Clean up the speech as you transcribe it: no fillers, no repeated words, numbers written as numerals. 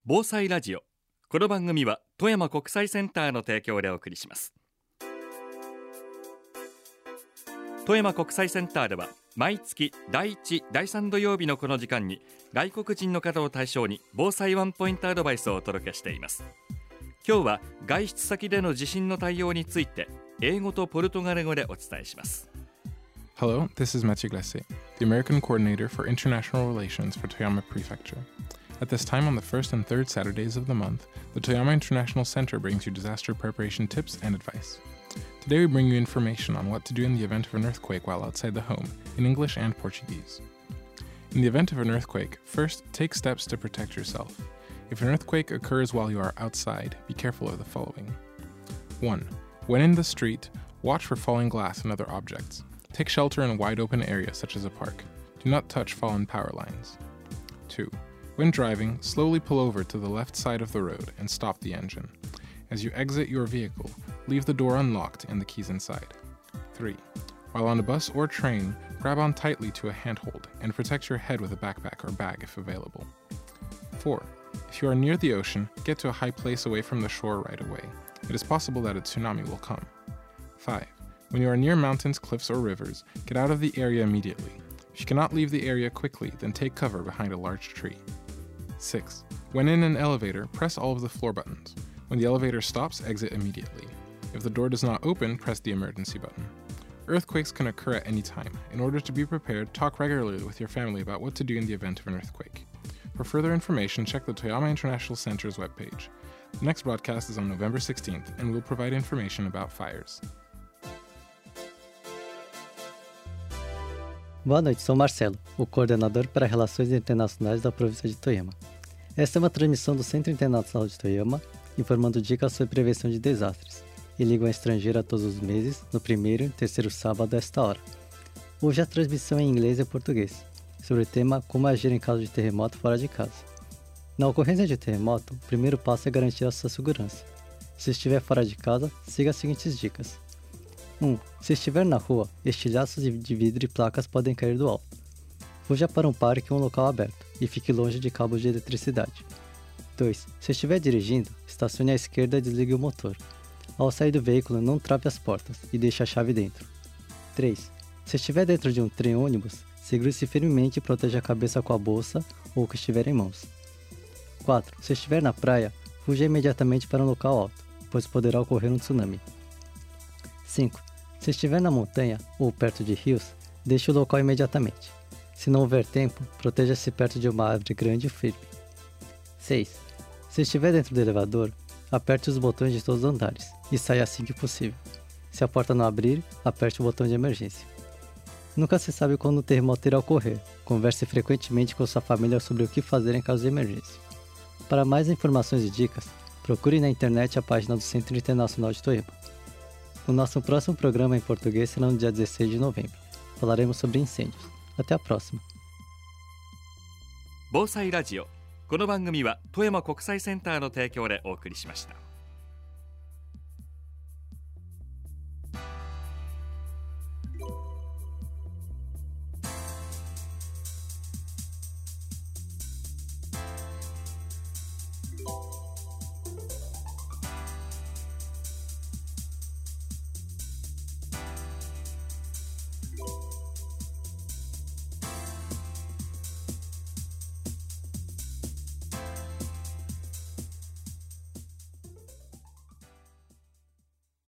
防災ラジオ。この番組は富山国際センターの提供でお送りします。富山国際センターでは毎月第1、第3土曜日のこの時間に外国人の方を対象に防災ワンポイントアドバイスをお届けしています。今日は外出先での地震の対応について英語とポルトガル語でお伝えします。 Hello, this is Mathieu Glacé, the American Coordinator for International Relations for Toyama Prefecture. At this time on the first and third Saturdays of the month, the Toyama International Center brings you disaster preparation tips and advice. Today we bring you information on what to do in the event of an earthquake while outside the home, in English and Portuguese. In the event of an earthquake, first, take steps to protect yourself. If an earthquake occurs while you are outside, be careful of the following. 1. When in the street, watch for falling glass and other objects. Take shelter in a wide open area such as a park. Do not touch fallen power lines. 2. When driving, slowly pull over to the left side of the road and stop the engine. As you exit your vehicle, leave the door unlocked and the keys inside. 3. While on a bus or train, grab on tightly to a handhold and protect your head with a backpack or bag if available. 4. If you are near the ocean, get to a high place away from the shore right away. It is possible that a tsunami will come. 5. When you are near mountains, cliffs, or rivers, get out of the area immediately. If you cannot leave the area quickly, then take cover behind a large tree. 6. When in an elevator, press all of the floor buttons. When the elevator stops, exit immediately. If the door does not open, press the emergency button. Earthquakes can occur at any time. In order to be prepared, talk regularly with your family about what to do in the event of an earthquake. For further information, check the Toyama International Center's webpage. The next broadcast is on November 16th, and we'll provide information about fires. Boa noite, sou Marcelo, o coordenador para Relações Internacionais da província de Toyama. Esta é uma transmissão do Centro Internacional de Toyama, informando dicas sobre prevenção de desastres, e língua estrangeira todos os meses, no primeiro e terceiro sábado desta hora. Hoje a transmissão é em inglês e português, sobre o tema Como agir em caso de terremoto fora de casa. Na ocorrência de terremoto, o primeiro passo é garantir a sua segurança. Se estiver fora de casa, siga as seguintes dicas. 1. Se estiver na rua, estilhaços de vidro e placas podem cair do alto. Fuja para um parque ou um local aberto e fique longe de cabos de eletricidade. 2. Se estiver dirigindo, estacione à esquerda e desligue o motor. Ao sair do veículo, não trave as portas e deixe a chave dentro. 3. Se estiver dentro de um trem-ônibus, segure-se firmemente e proteja a cabeça com a bolsa ou o que estiver em mãos. 4. Se estiver na praia, fuja imediatamente para um local alto, pois poderá ocorrer um tsunami. 5. Se estiver na montanha ou perto de rios, deixe o local imediatamente. Se não houver tempo, proteja-se perto de uma árvore grande e firme. 6. Se estiver dentro do elevador, aperte os botões de todos os andares e saia assim que possível. Se a porta não abrir, aperte o botão de emergência. Nunca se sabe quando o terremoto irá ocorrer. Converse frequentemente com sua família sobre o que fazer em caso de emergência. Para mais informações e dicas, procure na internet a página do Centro Internacional de Toyama. O nosso próximo programa em português será no dia 16 de novembro. Falaremos sobre incêndios. Até a próxima. 防災ラジオ。この番組は富山国際センターの提供でお送りしました。